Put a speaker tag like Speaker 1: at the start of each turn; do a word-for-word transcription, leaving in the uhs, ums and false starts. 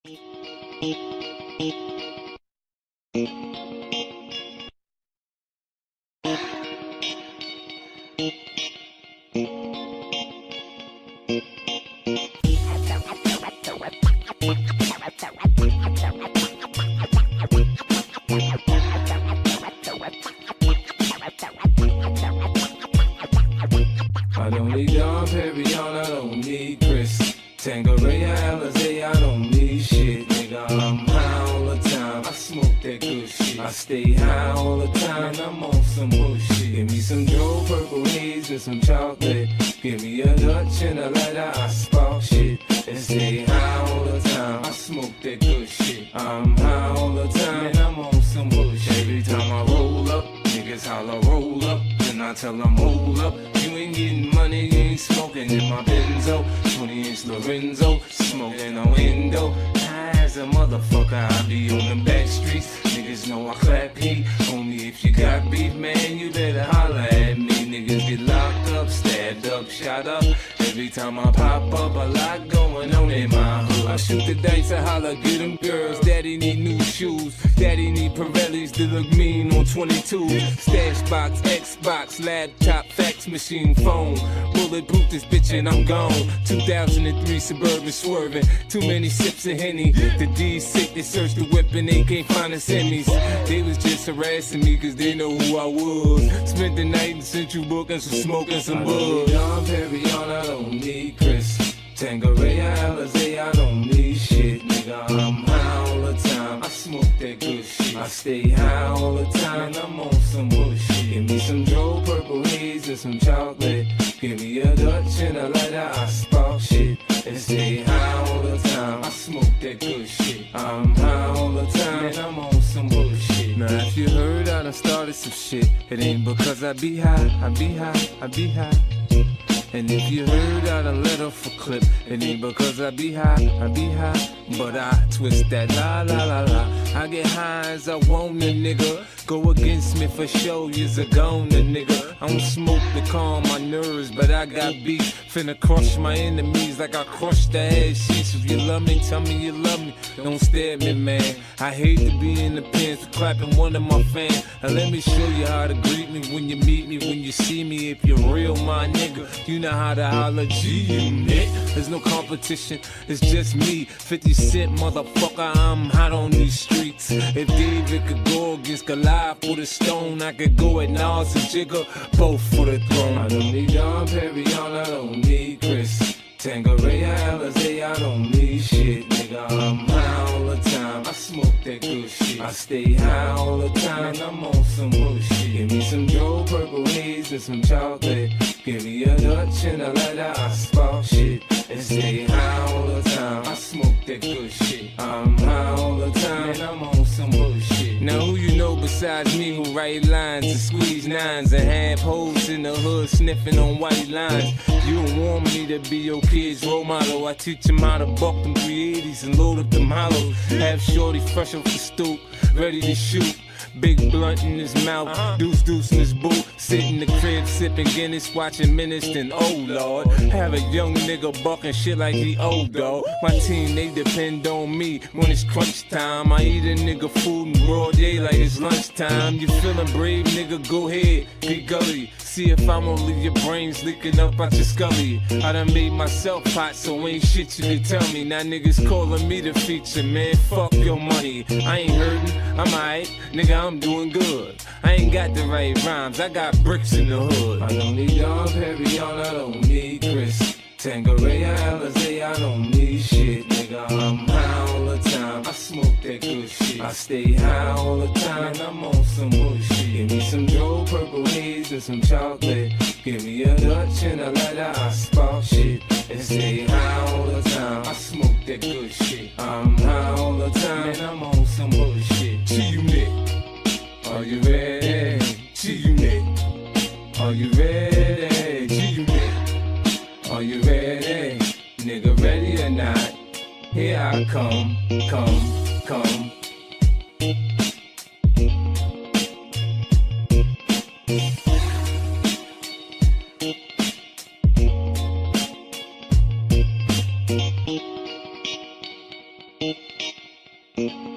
Speaker 1: I don't need Dom Perignon, I don't need Chris Tanqueray, Alizé, I don't need shit, nigga. I'm high all the time, I smoke that good shit. I stay high all the time, and I'm on some bullshit. Give me some Joe Purple Haze and some chocolate. Give me a Dutch and a lighter, I spark shit. And stay high all the time, I smoke that good shit. I'm high all the time, and I'm on some bullshit. Every time I roll up, niggas holler roll up. And I tell them hold up, you ain't getting money, you ain't smoking in my Benzo. twenty inch Lorenzo, smoking on window. High as a motherfucker, I be on them back streets. Niggas know I clap heat. Only if you got beef, man, you better holler at me. Niggas get locked up, stabbed up, shot up. Every time I pop up, a lot going on in my hood. I shoot the dice, I holler, get them girls. Daddy need new shoes. Daddy need Pirellis to look mean on twenty-two. Stash box, Xbox, laptop, fax machine, phone. Bulletproof this bitch and I'm gone. two thousand three Suburban swerving. Too many sips of Henny. The D's sick, they searched the whip and they can't find the semis. They was just harassing me cause they know who I was. Spent the night in Central booking some smoking some bud. Dom Perignon, I don't need Chris Tanqueray, Alizé, I don't need shit, nigga. I'm high all the time, I smoke that good shit. I stay high all the time, and I'm on some bullshit. Give me some Joe Purple Haze and some chocolate. Give me a Dutch and a lighter, I spark shit. And stay high all the time, I smoke that good shit. I'm high all the time, and I'm on some bullshit. Now if you heard I done started some shit, it ain't because I be high, I be high, I be high. And if you heard I done let off a clip, it ain't because I be high, I be high. But I twist that la la la la. I get high as I want a nigga. Go against me for show, you's a goner, nigga. I don't smoke to calm my nerves, but I got beef. Finna crush my enemies like I crushed the ass sheets. If you love me, tell me you love me. Don't stare at me, man. I hate to be in the pants for clapping one of my fans. Now let me show you how to greet me when you meet me, when you see me. If you're real, my nigga, you know how to holler G unit. There's no competition, it's just me. fifty cent motherfucker, I'm hot on these streets. If David could go against Goliath with a stone, I could go at Nas and Jigga, both for the throne. I don't need Dom Perignon, I don't need Chris Tanqueray, Alizé, I don't need shit, nigga. I'm high all the time, I smoke that good shit. I stay high all the time, and I'm on some bullshit. Give me some Joe Purple Haze and some chocolate. Give me a Dutch and a lighter, I spark shit. And stay high all the time, I smoke that good shit. I'm high all the time, and I'm on some bullshit. Now who you know besides me who write lines and squeeze nines and have hoes in the hood sniffing on white lines? You don't want me to be your kid's role model. I teach them how to buck them three eighties and load up them hollows. Have shorty fresh off the stoop, ready to shoot. Big blunt in his mouth, uh-huh. Deuce deuce in his boot. Sit in the crib sipping Guinness, watching Menace, then oh lord. Have a young nigga bucking shit like he old dog. My team, they depend on me when it's crunch time. I eat a nigga food in broad day like it's lunchtime. You feeling brave, nigga, go ahead, be gully. See if I'm gonna leave your brains leaking up out your scully. I done made myself hot, so ain't shit you can tell me. Now niggas calling me the feature, man, fuck your money. I ain't hurting, I'm alright, nigga, I'm doing good. I ain't got the right rhymes, I got bricks in the hood. I don't need Dom Perignon, I don't need Chris Tanqueray, Alizé, I don't need shit, nigga. I'm high all the time, I smoke that good shit. I stay high all the time, and I'm on some bullshit. Give me some Joe Purple Haze and some chocolate. Give me a Dutch and a lighter, I spark shit. And stay high all the time, I smoke that good shit. I'm high all the time, and I'm on some bullshit. G-Unit, are you ready? G-Unit, are you ready? G-Unit, are you ready? Nigga, ready or not? Here I come, come, come. Thank you.
Speaker 2: Bye.